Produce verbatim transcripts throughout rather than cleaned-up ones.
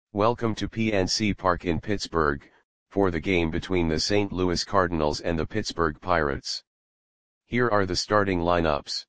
Welcome to P N C Park in Pittsburgh, for the game between the Saint Louis Cardinals and the Pittsburgh Pirates. Here are the starting lineups.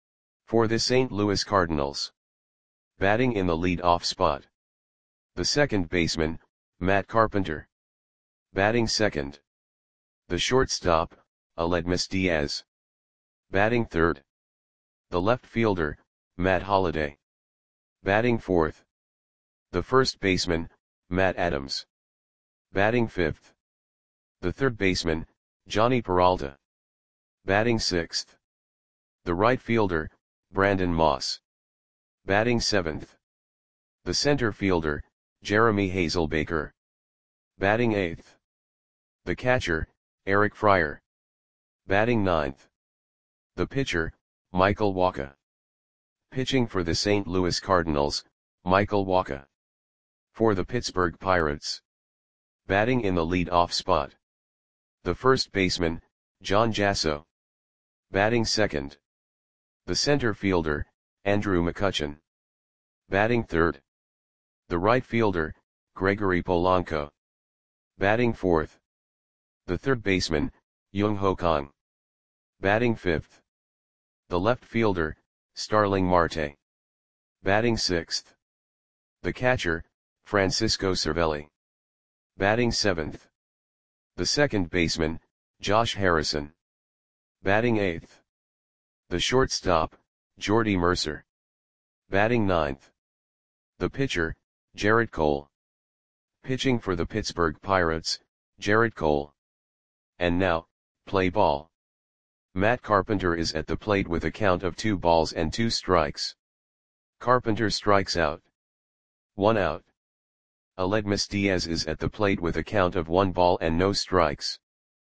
For the Saint Louis Cardinals. Batting in the lead-off spot. The second baseman, Matt Carpenter. Batting second. The shortstop, Aledmys Diaz. Batting third. The left fielder, Matt Holliday. Batting fourth. The first baseman, Matt Adams. Batting fifth. The third baseman, Jhonny Peralta. Batting sixth. The right fielder, Brandon Moss. Batting seventh. The center fielder, Jeremy Hazelbaker. Batting eighth. The catcher, Eric Fryer. Batting ninth. The pitcher, Michael Wacha. Pitching for the Saint Louis Cardinals, Michael Wacha. For the Pittsburgh Pirates. Batting in the lead-off spot. The first baseman, John Jasso. Batting second. The center fielder, Andrew McCutchen. Batting third. The right fielder, Gregory Polanco. Batting fourth. The third baseman, Young-Ho Kang. Batting fifth. The left fielder, Starling Marte. Batting sixth. The catcher, Francisco Cervelli. Batting seventh. The second baseman, Josh Harrison. Batting eighth. The shortstop, Jordy Mercer. Batting ninth. The pitcher, Gerrit Cole. Pitching for the Pittsburgh Pirates, Gerrit Cole. And now, play ball. Matt Carpenter is at the plate with a count of two balls and two strikes. Carpenter strikes out. One out. Aledmys Diaz is at the plate with a count of one ball and no strikes.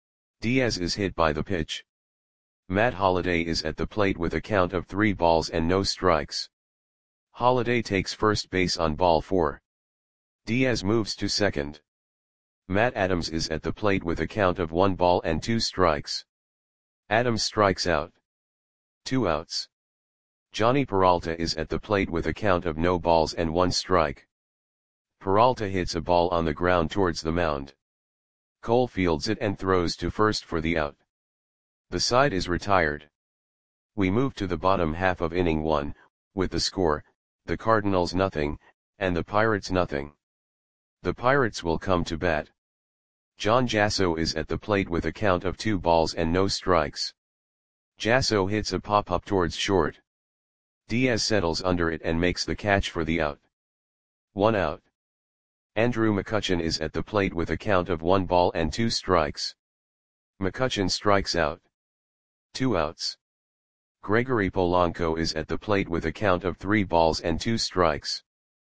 Diaz is hit by the pitch. Matt Holliday is at the plate with a count of three balls and no strikes. Holliday takes first base on ball four. Diaz moves to second. Matt Adams is at the plate with a count of one ball and two strikes. Adams strikes out. Two outs. Jhonny Peralta is at the plate with a count of no balls and one strike. Peralta hits a ball on the ground towards the mound. Cole fields it and throws to first for the out. The side is retired. We move to the bottom half of inning one, with the score, the Cardinals nothing, and the Pirates nothing. The Pirates will come to bat. John Jasso is at the plate with a count of two balls and no strikes. Jasso hits a pop-up towards short. Diaz settles under it and makes the catch for the out. One out. Andrew McCutchen is at the plate with a count of one ball and two strikes. McCutchen strikes out. Two outs. Gregory Polanco is at the plate with a count of three balls and two strikes.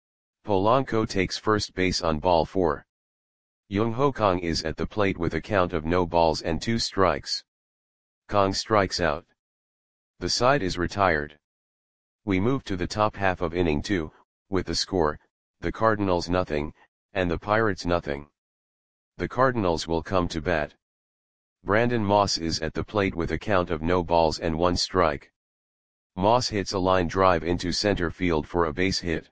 Polanco takes first base on ball four. Young-Ho Kang is at the plate with a count of no balls and two strikes. Kang strikes out. The side is retired. We move to the top half of inning two, with the score, the Cardinals nothing, and the Pirates nothing. The Cardinals will come to bat. Brandon Moss is at the plate with a count of no balls and one strike. Moss hits a line drive into center field for a base hit.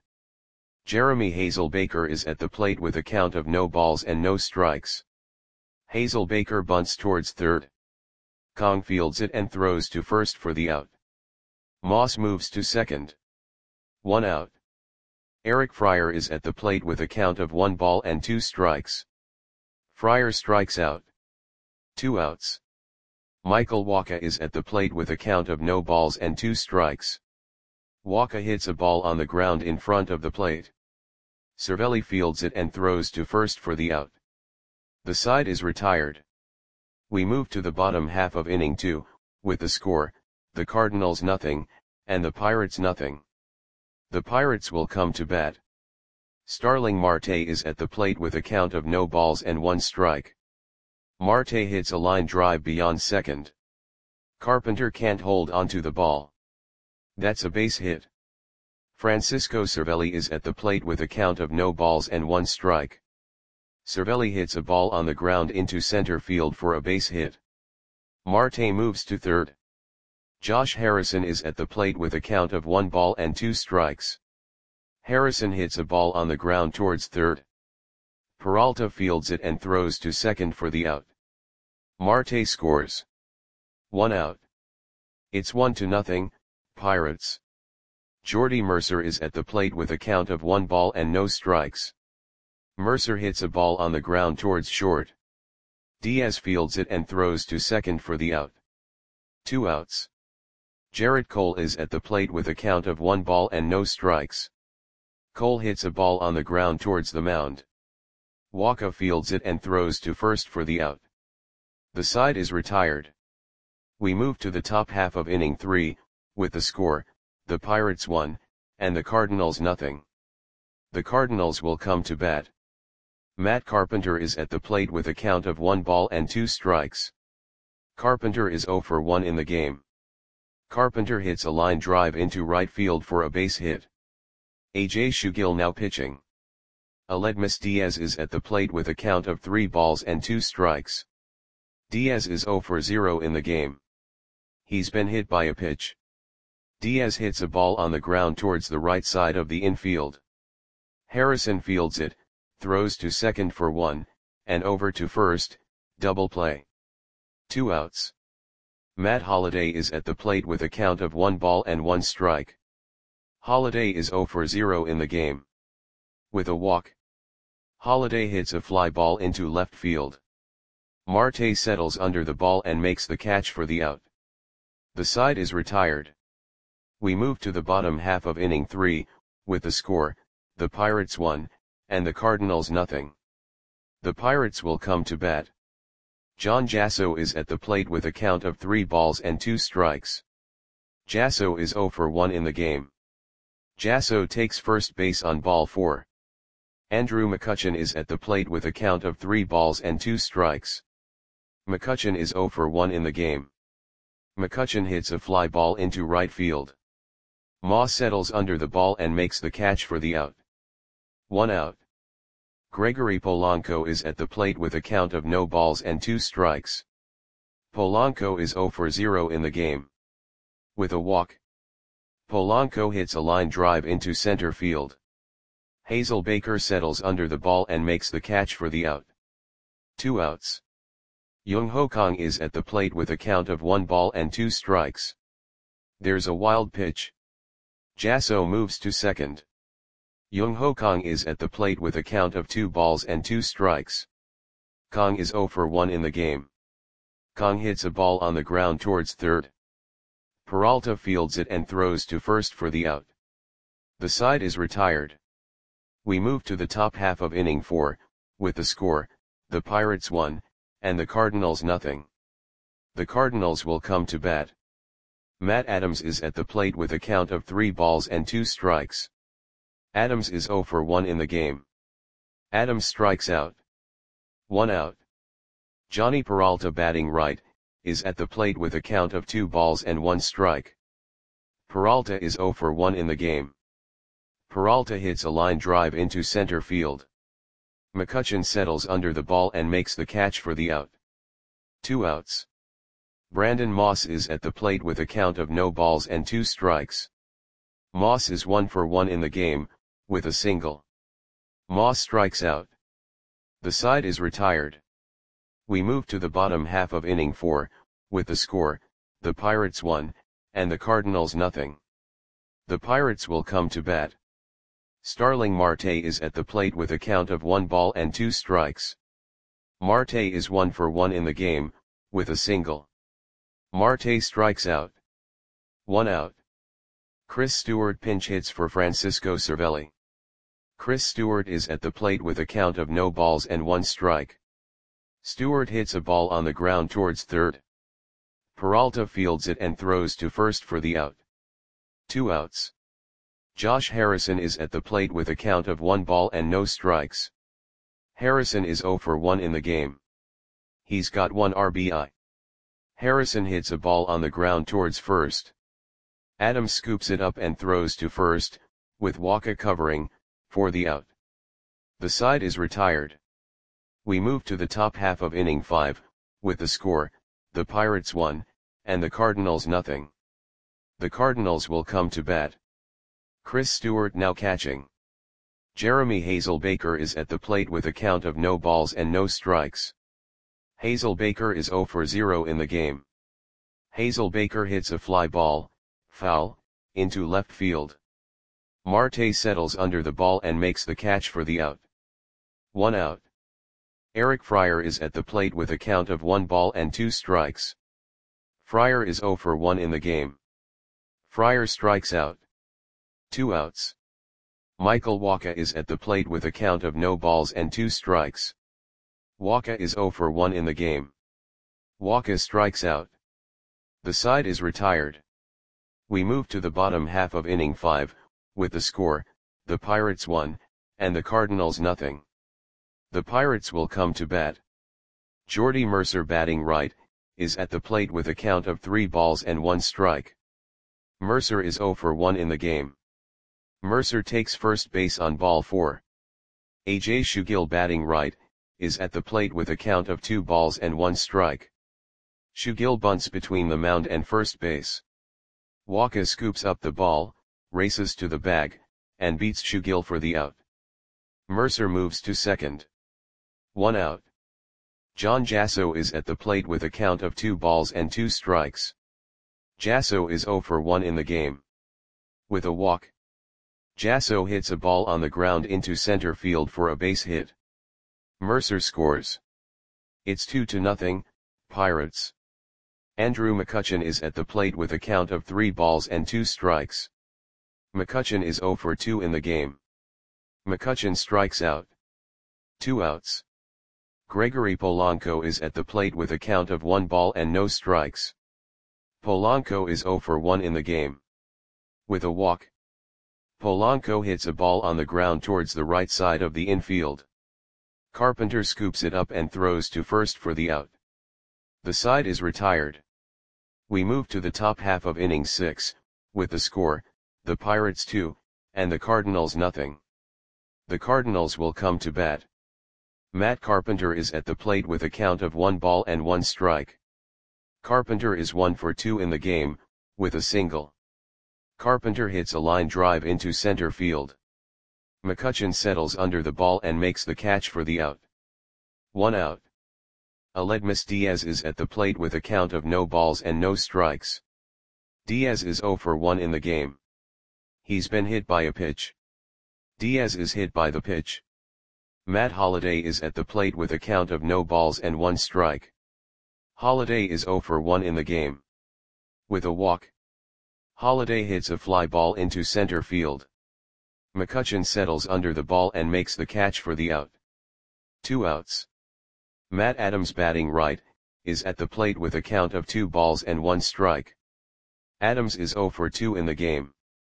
Jeremy Hazelbaker is at the plate with a count of no balls and no strikes. Hazelbaker bunts towards third. Kang fields it and throws to first for the out. Moss moves to second. One out. Eric Fryer is at the plate with a count of one ball and two strikes. Fryer strikes out. Two outs. Michael Wacha is at the plate with a count of no balls and two strikes. Wacha hits a ball on the ground in front of the plate. Cervelli fields it and throws to first for the out. The side is retired. We move to the bottom half of inning two, with the score, the Cardinals nothing, and the Pirates nothing. The Pirates will come to bat. Starling Marte is at the plate with a count of no balls and one strike. Marte hits a line drive beyond second. Carpenter can't hold onto the ball. That's a base hit. Francisco Cervelli is at the plate with a count of no balls and one strike. Cervelli hits a ball on the ground into center field for a base hit. Marte moves to third. Josh Harrison is at the plate with a count of one ball and two strikes. Harrison hits a ball on the ground towards third. Peralta fields it and throws to second for the out. Marte scores. One out. It's one to nothing, Pirates. Jordy Mercer is at the plate with a count of one ball and no strikes. Mercer hits a ball on the ground towards short. Diaz fields it and throws to second for the out. Two outs. Jarrett Cole is at the plate with a count of one ball and no strikes. Cole hits a ball on the ground towards the mound. Waka fields it and throws to first for the out. The side is retired. We move to the top half of inning three, with the score, the Pirates one, and the Cardinals nothing. The Cardinals will come to bat. Matt Carpenter is at the plate with a count of one ball and two strikes. Carpenter is zero for one in the game. Carpenter hits a line drive into right field for a base hit. A J Shugill now pitching. Aledmus Diaz is at the plate with a count of three balls and two strikes. Diaz is zero for zero in the game. He's been hit by a pitch. Diaz hits a ball on the ground towards the right side of the infield. Harrison fields it, throws to second for one, and over to first, double play. Two outs. Matt Holliday is at the plate with a count of one ball and one strike. Holliday is zero for zero in the game. With a walk, Holliday hits a fly ball into left field. Marte settles under the ball and makes the catch for the out. The side is retired. We move to the bottom half of inning three, with the score, the Pirates one, and the Cardinals nothing. The Pirates will come to bat. John Jasso is at the plate with a count of three balls and two strikes. Jasso is zero for one in the game. Jasso takes first base on ball four. Andrew McCutchen is at the plate with a count of three balls and two strikes. McCutchen is zero for one in the game. McCutchen hits a fly ball into right field. Moss settles under the ball and makes the catch for the out. One out. Gregory Polanco is at the plate with a count of no balls and two strikes. Polanco is zero for zero in the game. With a walk, Polanco hits a line drive into center field. Hazel Baker settles under the ball and makes the catch for the out. Two outs. Jung Ho Kang is at the plate with a count of one ball and two strikes. There's a wild pitch. Jasso moves to second. Jung Ho Kang is at the plate with a count of two balls and two strikes. Kang is zero for one in the game. Kang hits a ball on the ground towards third. Peralta fields it and throws to first for the out. The side is retired. We move to the top half of inning four, with the score, the Pirates one, and the Cardinals nothing. The Cardinals will come to bat. Matt Adams is at the plate with a count of three balls and two strikes. Adams is zero for one in the game. Adams strikes out. One out. Johnny Peralta batting right, is at the plate with a count of two balls and one strike. Peralta is zero for one in the game. Peralta hits a line drive into center field. McCutchen settles under the ball and makes the catch for the out. Two outs. Brandon Moss is at the plate with a count of no balls and two strikes. Moss is one for one in the game, with a single. Moss strikes out. The side is retired. We move to the bottom half of inning four, with the score, the Pirates one, and the Cardinals nothing. The Pirates will come to bat. Starling Marte is at the plate with a count of one ball and two strikes. Marte is one for one in the game, with a single. Marte strikes out. One out. Chris Stewart pinch hits for Francisco Cervelli. Chris Stewart is at the plate with a count of no balls and one strike. Stewart hits a ball on the ground towards third. Peralta fields it and throws to first for the out. Two outs. Josh Harrison is at the plate with a count of one ball and no strikes. Harrison is zero for one in the game. He's got one R B I. Harrison hits a ball on the ground towards first. Adams scoops it up and throws to first, with Waka covering, for the out. The side is retired. We move to the top half of inning five, with the score, the Pirates one, and the Cardinals nothing. The Cardinals will come to bat. Chris Stewart now catching. Jeremy Hazelbaker is at the plate with a count of no balls and no strikes. Hazelbaker is zero for zero in the game. Hazelbaker hits a fly ball, foul, into left field. Marte settles under the ball and makes the catch for the out. One out. Eric Fryer is at the plate with a count of one ball and two strikes. Fryer is zero for one in the game. Fryer strikes out. Two outs. Michael Wacha is at the plate with a count of no balls and two strikes. Wacha is zero for one in the game. Wacha strikes out. The side is retired. We move to the bottom half of inning five, with the score, the Pirates one, and the Cardinals nothing. The Pirates will come to bat. Jordy Mercer, batting right, is at the plate with a count of three balls and one strike. Mercer is zero for one in the game. Mercer takes first base on ball four. A J Shugill, batting right, is at the plate with a count of two balls and one strike. Shugill bunts between the mound and first base. Wacha scoops up the ball, races to the bag, and beats Shugill for the out. Mercer moves to second. One out. John Jasso is at the plate with a count of two balls and two strikes. Jasso is zero for one in the game. With a walk, Jasso hits a ball on the ground into center field for a base hit. Mercer scores. It's two to nothing, Pirates. Andrew McCutchen is at the plate with a count of three balls and two strikes. McCutchen is zero for two in the game. McCutchen strikes out. Two outs. Gregory Polanco is at the plate with a count of one ball and no strikes. Polanco is zero for one in the game. With a walk, Polanco hits a ball on the ground towards the right side of the infield. Carpenter scoops it up and throws to first for the out. The side is retired. We move to the top half of inning six, with the score, the Pirates two, and the Cardinals nothing. The Cardinals will come to bat. Matt Carpenter is at the plate with a count of one ball and one strike. Carpenter is one for two in the game, with a single. Carpenter hits a line drive into center field. McCutchen settles under the ball and makes the catch for the out. One out. Aledmys Diaz is at the plate with a count of no balls and no strikes. Diaz is zero for one in the game. He's been hit by a pitch. Diaz is hit by the pitch. Matt Holliday is at the plate with a count of no balls and one strike. Holliday is zero for one in the game. With a walk, Holliday hits a fly ball into center field. McCutchen settles under the ball and makes the catch for the out. Two outs. Matt Adams, batting right, is at the plate with a count of two balls and one strike. Adams is zero for two in the game.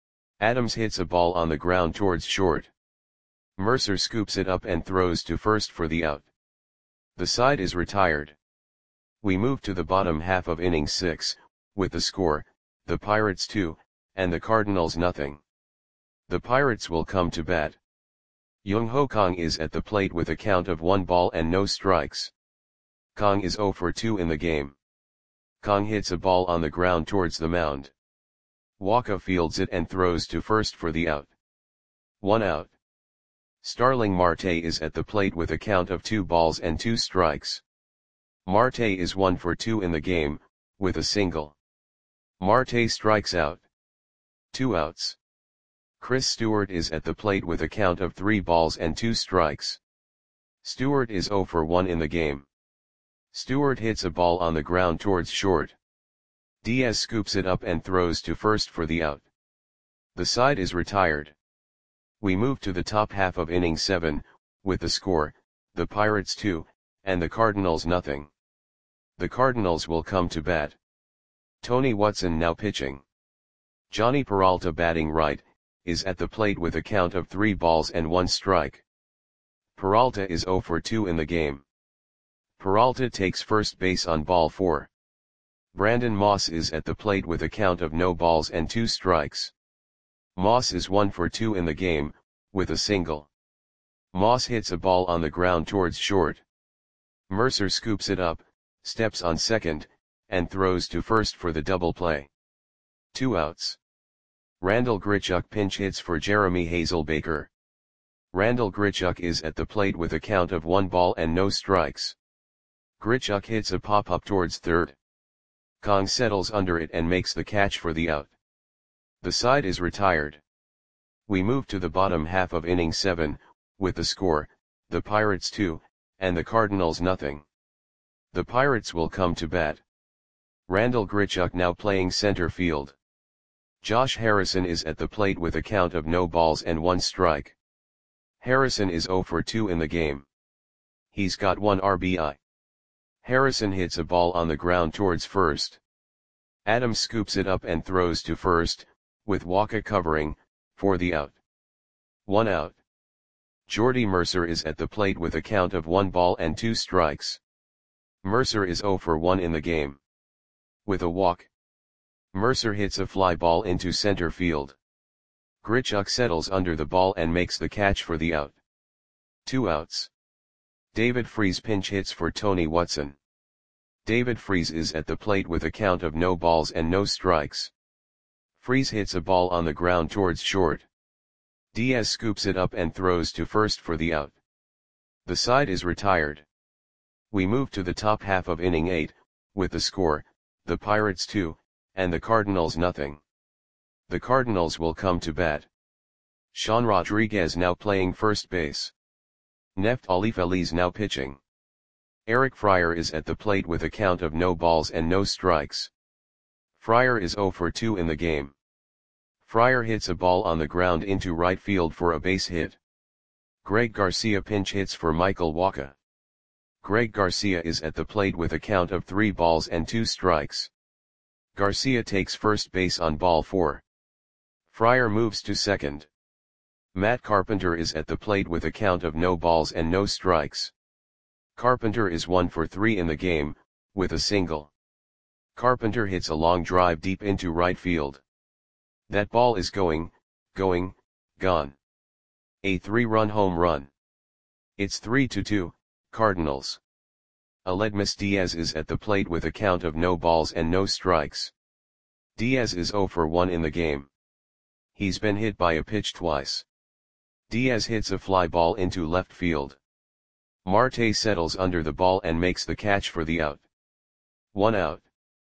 Adams hits a ball on the ground towards short. Mercer scoops it up and throws to first for the out. The side is retired. We move to the bottom half of inning six, with the score, the Pirates two, and the Cardinals nothing. The Pirates will come to bat. Young Ho Kang is at the plate with a count of one ball and no strikes. Kang is zero for two in the game. Kang hits a ball on the ground towards the mound. Wacha fields it and throws to first for the out. One out. Starling Marte is at the plate with a count of two balls and two strikes. Marte is one for two in the game, with a single. Marte strikes out. Two outs. Chris Stewart is at the plate with a count of three balls and two strikes. Stewart is zero for one in the game. Stewart hits a ball on the ground towards short. Diaz scoops it up and throws to first for the out. The side is retired. We move to the top half of inning seven, with the score, the Pirates two, and the Cardinals nothing. The Cardinals will come to bat. Tony Watson now pitching. Johnny Peralta, batting right, is at the plate with a count of three balls and one strike. Peralta is zero for two in the game. Peralta takes first base on ball four. Brandon Moss is at the plate with a count of no balls and two strikes. Moss is one for two in the game, with a single. Moss hits a ball on the ground towards short. Mercer scoops it up, steps on second, and throws to first for the double play. Two outs. Randall Grichuk pinch hits for Jeremy Hazelbaker. Randall Grichuk is at the plate with a count of one ball and no strikes. Grichuk hits a pop-up towards third. Kang settles under it and makes the catch for the out. The side is retired. We move to the bottom half of inning seven, with the score, the Pirates two, and the Cardinals nothing. The Pirates will come to bat. Randall Grichuk now playing center field. Josh Harrison is at the plate with a count of no balls and one strike. Harrison is oh for two in the game. He's got one R B I. Harrison hits a ball on the ground towards first. Adams scoops it up and throws to first, with Walker covering, for the out. One out. Jordy Mercer is at the plate with a count of one ball and two strikes. Mercer is oh for one in the game. With a walk. Mercer hits a fly ball into center field. Grichuk settles under the ball and makes the catch for the out. Two outs. David Freese pinch hits for Tony Watson. David Freese is at the plate with a count of no balls and no strikes. Freese hits a ball on the ground towards short. Diaz scoops it up and throws to first for the out. The side is retired. We move to the top half of inning eight, with the score, the Pirates two, and the Cardinals nothing. The Cardinals will come to bat. Sean Rodriguez now playing first base. Neftali Feliz now pitching. Eric Fryer is at the plate with a count of no balls and no strikes. Fryer is oh for two in the game. Fryer hits a ball on the ground into right field for a base hit. Greg Garcia pinch hits for Michael Wacha. Greg Garcia is at the plate with a count of three balls and two strikes. Garcia takes first base on ball four. Fryer moves to second. Matt Carpenter is at the plate with a count of no balls and no strikes. Carpenter is one for three in the game, with a single. Carpenter hits a long drive deep into right field. That ball is going, going, gone. A three-run home run. It's three to two, Cardinals. Aledmus Diaz is at the plate with a count of no balls and no strikes. Diaz is oh for one in the game. He's been hit by a pitch twice. Diaz hits a fly ball into left field. Marte settles under the ball and makes the catch for the out. One out.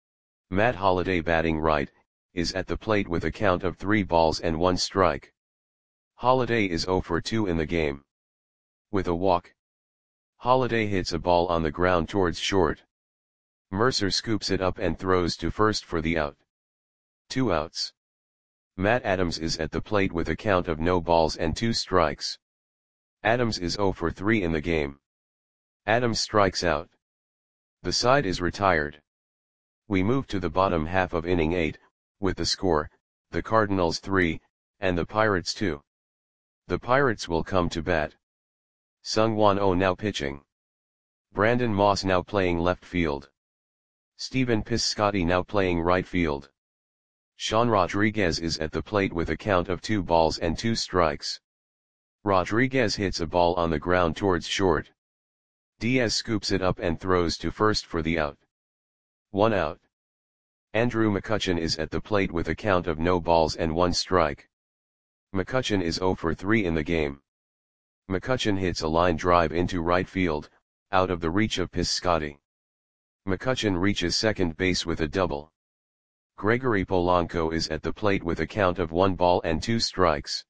Matt Holliday batting right, is at the plate with a count of three balls and one strike. Holliday is oh for two in the game. With a walk. Holliday hits a ball on the ground towards short. Mercer scoops it up and throws to first for the out. Two outs. Matt Adams is at the plate with a count of no balls and two strikes. Adams is oh for three in the game. Adams strikes out. The side is retired. We move to the bottom half of inning eight, with the score, the Cardinals three, and the Pirates two. The Pirates will come to bat. Sungwon Oh now pitching. Brandon Moss now playing left field. Stephen Piscotty now playing right field. Sean Rodriguez is at the plate with a count of two balls and two strikes. Rodriguez hits a ball on the ground towards short. Diaz scoops it up and throws to first for the out. One out. Andrew McCutchen is at the plate with a count of no balls and one strike. McCutchen is oh for three in the game. McCutchen hits a line drive into right field, out of the reach of Piscotty. McCutchen reaches second base with a double. Gregory Polanco is at the plate with a count of one ball and two strikes.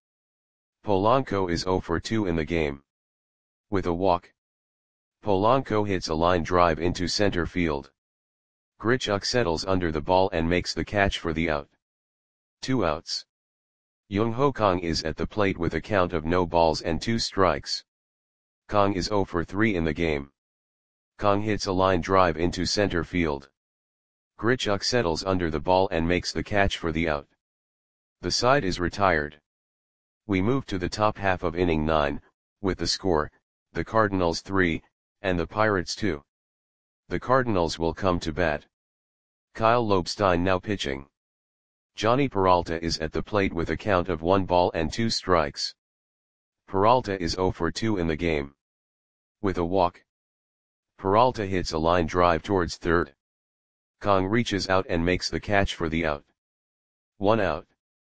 Polanco is oh for two in the game. With a walk. Polanco hits a line drive into center field. Grichuk settles under the ball and makes the catch for the out. Two outs. Young-Ho Kang is at the plate with a count of no balls and two strikes. Kang is oh for three in the game. Kang hits a line drive into center field. Grichuk settles under the ball and makes the catch for the out. The side is retired. We move to the top half of inning nine, with the score, the Cardinals three, and the Pirates two. The Cardinals will come to bat. Kyle Lobstein now pitching. Johnny Peralta is at the plate with a count of one ball and two strikes. Peralta is oh for two in the game. With a walk. Peralta hits a line drive towards third. Kang reaches out and makes the catch for the out. One out.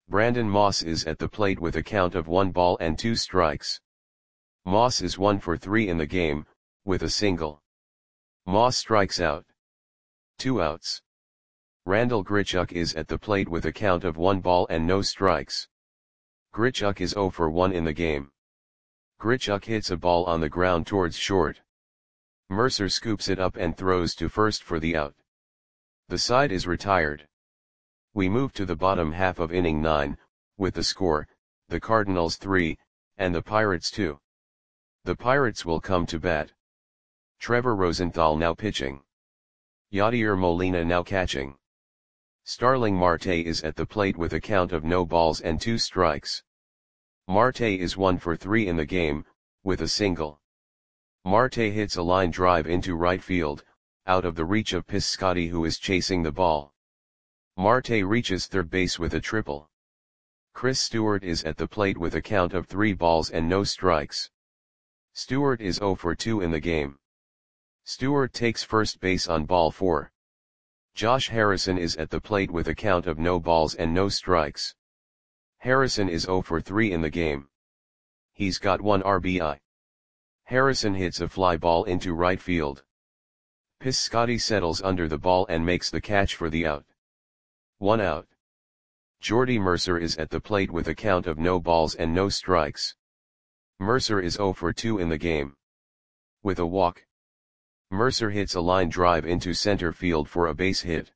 Brandon Moss is at the plate with a count of one ball and two strikes. Moss is one for three in the game, with a single. Moss strikes out. Two outs. Randall Grichuk is at the plate with a count of one ball and no strikes. Grichuk is zero for one in the game. Grichuk hits a ball on the ground towards short. Mercer scoops it up and throws to first for the out. The side is retired. We move to the bottom half of inning nine, with the score, the Cardinals three, and the Pirates two. The Pirates will come to bat. Trevor Rosenthal now pitching. Yadier Molina now catching. Starling Marte is at the plate with a count of no balls and two strikes. Marte is one for three in the game, with a single. Marte hits a line drive into right field, out of the reach of Piscotty, who is chasing the ball. Marte reaches third base with a triple. Chris Stewart is at the plate with a count of three balls and no strikes. Stewart is zero for two in the game. Stewart takes first base on ball four. Josh Harrison is at the plate with a count of no balls and no strikes. Harrison is zero for three in the game. He's got one R B I. Harrison hits a fly ball into right field. Piscotty settles under the ball and makes the catch for the out. One out. Jordy Mercer is at the plate with a count of no balls and no strikes. Mercer is zero for two in the game. With a walk. Mercer hits a line drive into center field for a base hit.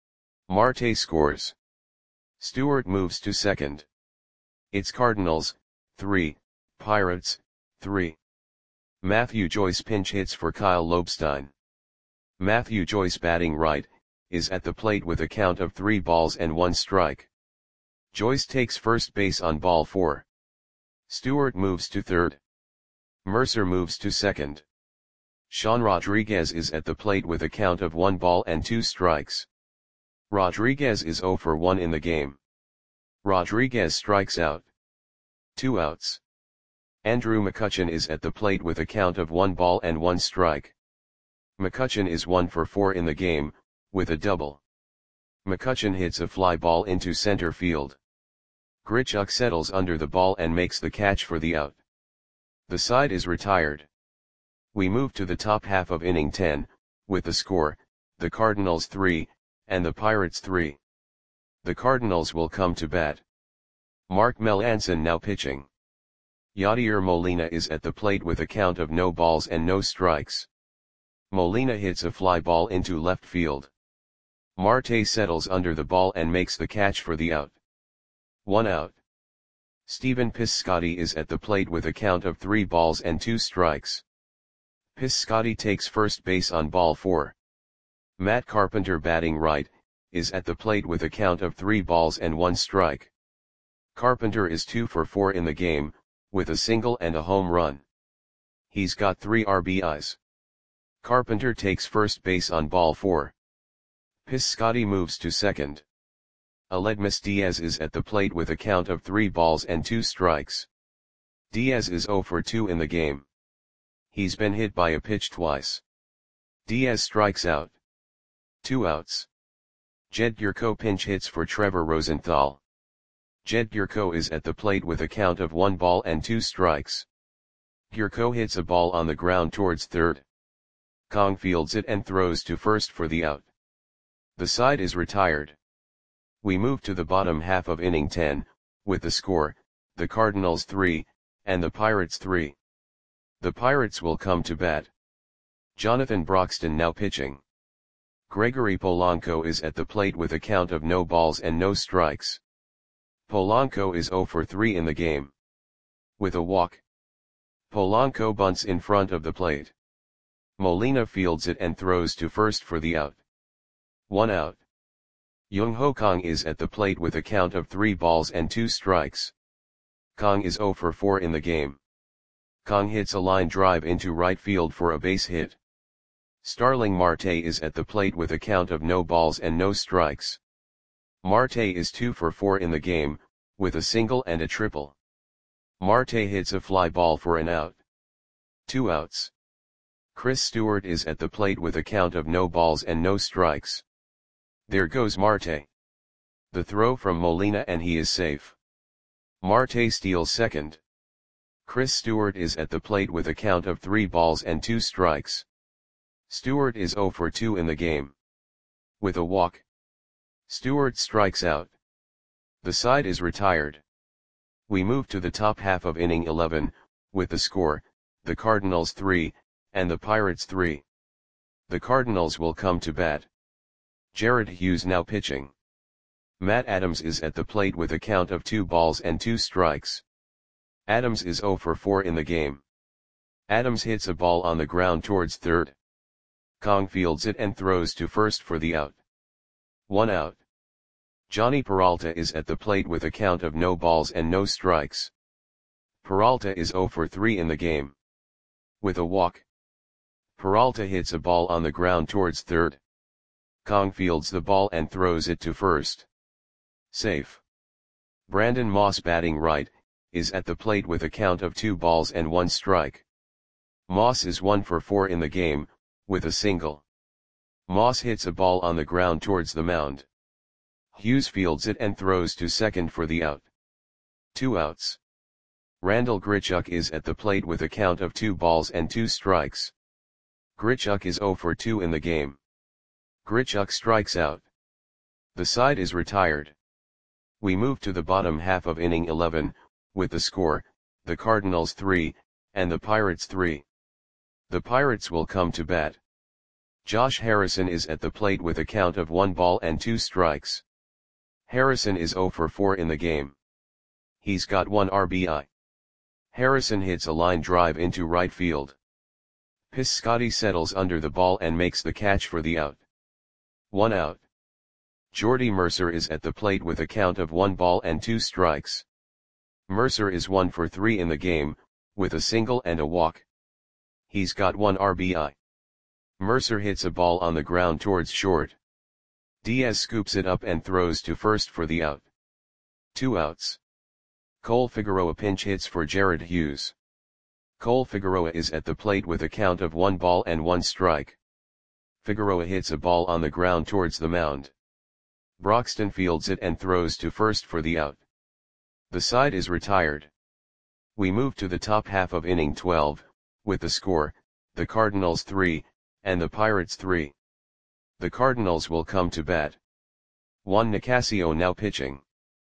Marte scores. Stewart moves to second. It's Cardinals, three, Pirates, three. Matthew Joyce pinch hits for Kyle Lobstein. Matthew Joyce, batting right, is at the plate with a count of three balls and one strike. Joyce takes first base on ball four. Stewart moves to third. Mercer moves to second. Sean Rodriguez is at the plate with a count of one ball and two strikes. Rodriguez is zero for one in the game. Rodriguez strikes out. Two outs. Andrew McCutchen is at the plate with a count of one ball and one strike. McCutchen is one for four in the game, with a double. McCutchen hits a fly ball into center field. Grichuk settles under the ball and makes the catch for the out. The side is retired. We move to the top half of inning ten, with the score, the Cardinals three, and the Pirates three. The Cardinals will come to bat. Mark Melancon now pitching. Yadier Molina is at the plate with a count of no balls and no strikes. Molina hits a fly ball into left field. Marte settles under the ball and makes the catch for the out. One out. Stephen Piscotty is at the plate with a count of three balls and two strikes. Piscotty takes first base on ball four. Matt Carpenter, batting right, is at the plate with a count of three balls and one strike. Carpenter is two for four in the game, with a single and a home run. He's got three R B Is. Carpenter takes first base on ball four. Piscotty moves to second. Aledmus Diaz is at the plate with a count of three balls and two strikes. Diaz is zero for two in the game. He's been hit by a pitch twice. Diaz strikes out. Two outs. Jed Gurko pinch hits for Trevor Rosenthal. Jed Gurko is at the plate with a count of one ball and two strikes. Gurko hits a ball on the ground towards third. Kong fields it and throws to first for the out. The side is retired. We move to the bottom half of inning ten, with the score, the Cardinals three, and the Pirates three. The Pirates will come to bat. Jonathan Broxton now pitching. Gregory Polanco is at the plate with a count of no balls and no strikes. Polanco is zero for three in the game. With a walk. Polanco bunts in front of the plate. Molina fields it and throws to first for the out. One out. Young Ho Kong is at the plate with a count of three balls and two strikes. Kong is zero for four in the game. Kong hits a line drive into right field for a base hit. Starling Marte is at the plate with a count of no balls and no strikes. Marte is two for four in the game, with a single and a triple. Marte hits a fly ball for an out. Two outs. Chris Stewart is at the plate with a count of no balls and no strikes. There goes Marte. The throw from Molina and he is safe. Marte steals second. Chris Stewart is at the plate with a count of three balls and two strikes. Stewart is zero for two in the game. With a walk, Stewart strikes out. The side is retired. We move to the top half of inning eleven, with the score, the Cardinals three, and the Pirates three. The Cardinals will come to bat. Jared Hughes now pitching. Matt Adams is at the plate with a count of two balls and two strikes. Adams is zero for four in the game. Adams hits a ball on the ground towards third. Kong fields it and throws to first for the out. One out. Johnny Peralta is at the plate with a count of no balls and no strikes. Peralta is zero for three in the game. With a walk, Peralta hits a ball on the ground towards third. Kong fields the ball and throws it to first. Safe. Brandon Moss batting right, is at the plate with a count of two balls and one strike. Moss is one for four in the game, with a single. Moss hits a ball on the ground towards the mound. Hughes fields it and throws to second for the out. Two outs. Randall Grichuk is at the plate with a count of two balls and two strikes. Grichuk is zero for two in the game. Grichuk strikes out. The side is retired. We move to the bottom half of inning eleven, with the score, the Cardinals three, and the Pirates three. The Pirates will come to bat. Josh Harrison is at the plate with a count of one ball and two strikes. Harrison is zero for four in the game. He's got one R B I. Harrison hits a line drive into right field. Piscotty settles under the ball and makes the catch for the out. One out. Jordy Mercer is at the plate with a count of one ball and two strikes. Mercer is one for three in the game, with a single and a walk. He's got one R B I. Mercer hits a ball on the ground towards short. Diaz scoops it up and throws to first for the out. Two outs. Cole Figueroa pinch hits for Jared Hughes. Cole Figueroa is at the plate with a count of one ball and one strike. Figueroa hits a ball on the ground towards the mound. Broxton fields it and throws to first for the out. The side is retired. We move to the top half of inning twelve, with the score, the Cardinals three, and the Pirates three. The Cardinals will come to bat. Juan Nicasio now pitching.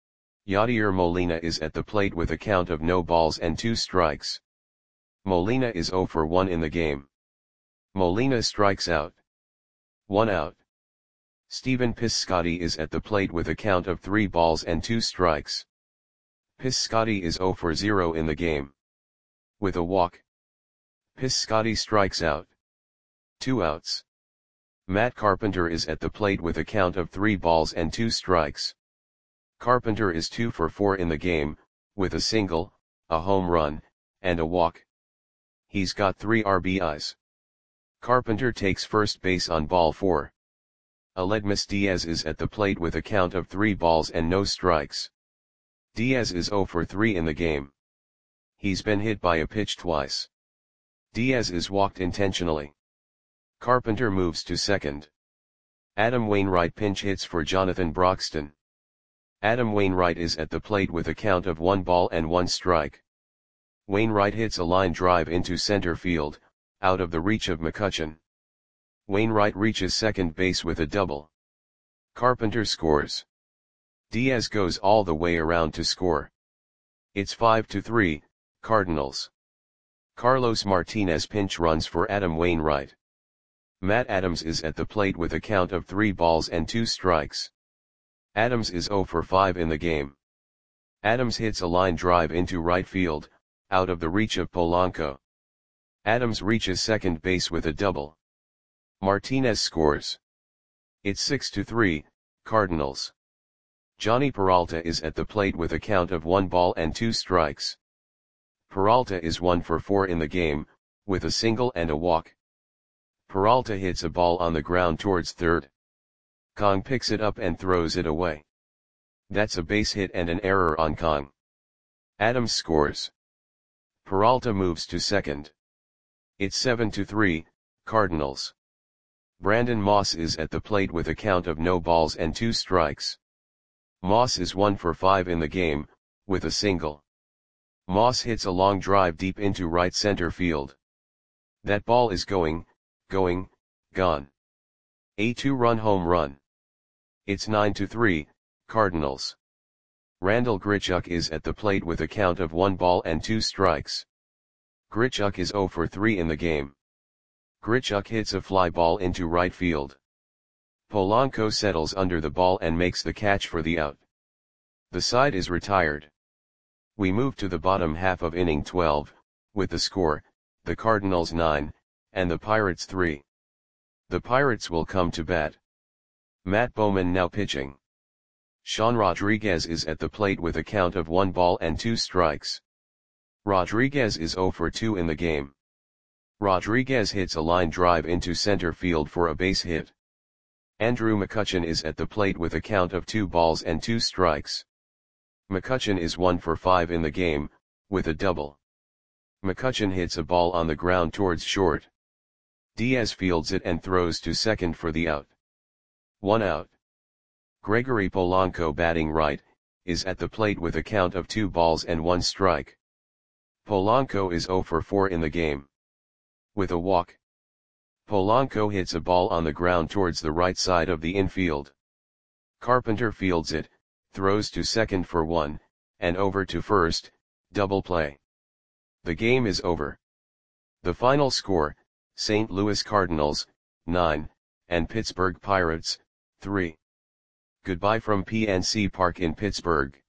Yadier Molina is at the plate with a count of no balls and two strikes. Molina is zero for one in the game. Molina strikes out. One out. Stephen Piscotty is at the plate with a count of three balls and two strikes. Piscotty is zero for zero in the game. With a walk, Piscotty strikes out. Two outs. Matt Carpenter is at the plate with a count of three balls and two strikes. Carpenter is two for four in the game, with a single, a home run, and a walk. He's got three R B Is. Carpenter takes first base on ball four. Aledmus Diaz is at the plate with a count of three balls and no strikes. Diaz is zero for three in the game. He's been hit by a pitch twice. Diaz is walked intentionally. Carpenter moves to second. Adam Wainwright pinch hits for Jonathan Broxton. Adam Wainwright is at the plate with a count of one ball and one strike. Wainwright hits a line drive into center field, out of the reach of McCutchen. Wainwright reaches second base with a double. Carpenter scores. Diaz goes all the way around to score. It's five to three, Cardinals. Carlos Martinez pinch runs for Adam Wainwright. Matt Adams is at the plate with a count of three balls and two strikes. Adams is zero for five in the game. Adams hits a line drive into right field, out of the reach of Polanco. Adams reaches second base with a double. Martinez scores. It's six to three, Cardinals. Johnny Peralta is at the plate with a count of one ball and two strikes. Peralta is one for four in the game, with a single and a walk. Peralta hits a ball on the ground towards third. Kong picks it up and throws it away. That's a base hit and an error on Kong. Adams scores. Peralta moves to second. It's seven to three, Cardinals. Brandon Moss is at the plate with a count of no balls and two strikes. Moss is one for five in the game, with a single. Moss hits a long drive deep into right center field. That ball is going, going, gone. A two-run home run. It's nine to three, Cardinals. Randal Grichuk is at the plate with a count of one ball and two strikes. Grichuk is zero for three in the game. Grichuk hits a fly ball into right field. Polanco settles under the ball and makes the catch for the out. The side is retired. We move to the bottom half of inning twelve, with the score, the Cardinals nine, and the Pirates three. The Pirates will come to bat. Matt Bowman now pitching. Sean Rodriguez is at the plate with a count of one ball and two strikes. Rodriguez is zero for two in the game. Rodriguez hits a line drive into center field for a base hit. Andrew McCutchen is at the plate with a count of two balls and two strikes. McCutchen is one for five in the game, with a double. McCutchen hits a ball on the ground towards short. Diaz fields it and throws to second for the out. One out. Gregory Polanco, batting right, is at the plate with a count of two balls and one strike. Polanco is zero for four in the game. With a walk. Polanco hits a ball on the ground towards the right side of the infield. Carpenter fields it, throws to second for one, and over to first, double play. The game is over. The final score, Saint Louis Cardinals, nine, and Pittsburgh Pirates, three. Goodbye from P N C Park in Pittsburgh.